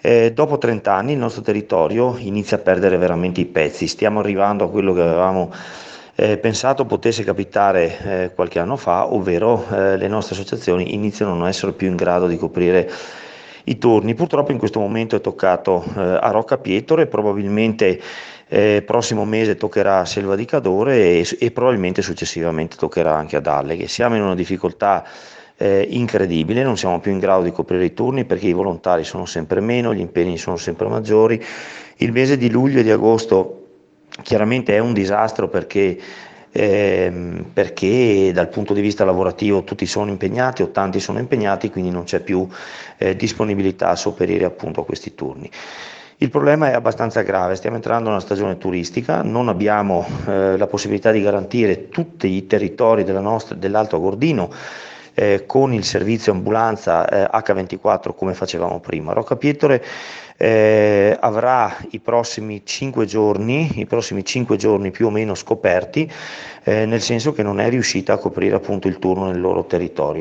Dopo 30 anni il nostro territorio inizia a perdere veramente i pezzi, stiamo arrivando a quello che avevamo pensato potesse capitare qualche anno fa, ovvero le nostre associazioni iniziano a non essere più in grado di coprire i turni. Purtroppo in questo momento è toccato a Rocca Pietro e probabilmente prossimo mese toccherà a Selva di Cadore e probabilmente successivamente toccherà anche ad Alleghe. Siamo in una difficoltà incredibile, non siamo più in grado di coprire i turni perché i volontari sono sempre meno, gli impegni sono sempre maggiori. Il mese di luglio e di agosto chiaramente è un disastro perché dal punto di vista lavorativo tutti sono impegnati o tanti sono impegnati, quindi non c'è più disponibilità a sopperire appunto a questi turni. Il problema è abbastanza grave, stiamo entrando in una stagione turistica, non abbiamo la possibilità di garantire tutti i territori dell'Alto Agordino con il servizio ambulanza H24 come facevamo prima. Rocca Pietore avrà i prossimi 5 giorni più o meno scoperti, nel senso che non è riuscita a coprire appunto il turno nel loro territorio.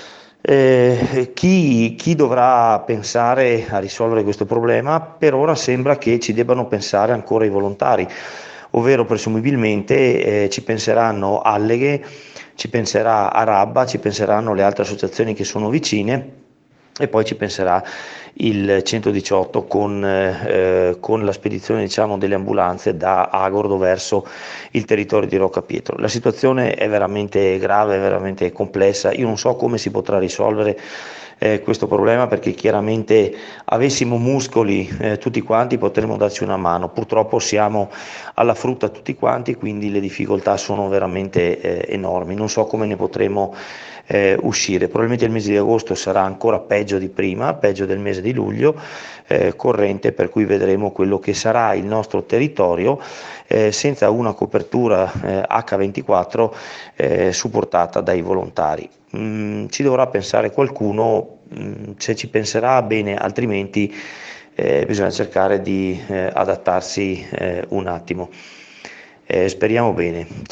Chi dovrà pensare a risolvere questo problema? Per ora sembra che ci debbano pensare ancora i volontari, ovvero presumibilmente ci penseranno Alleghe, ci penserà Arabba, ci penseranno le altre associazioni che sono vicine e poi ci penserà il 118 con la spedizione diciamo, delle ambulanze da Agordo verso il territorio di Rocca Pietro. La situazione è veramente grave, è veramente complessa, io non so come si potrà risolvere questo problema perché chiaramente avessimo muscoli tutti quanti potremmo darci una mano, purtroppo siamo alla frutta tutti quanti, quindi le difficoltà sono veramente enormi, non so come ne potremo uscire. Probabilmente il mese di agosto sarà ancora peggio di prima, peggio del mese di luglio corrente, per cui vedremo quello che sarà il nostro territorio senza una copertura H24 supportata dai volontari. Ci dovrà pensare qualcuno, se ci penserà bene, altrimenti bisogna cercare di adattarsi un attimo. Speriamo bene.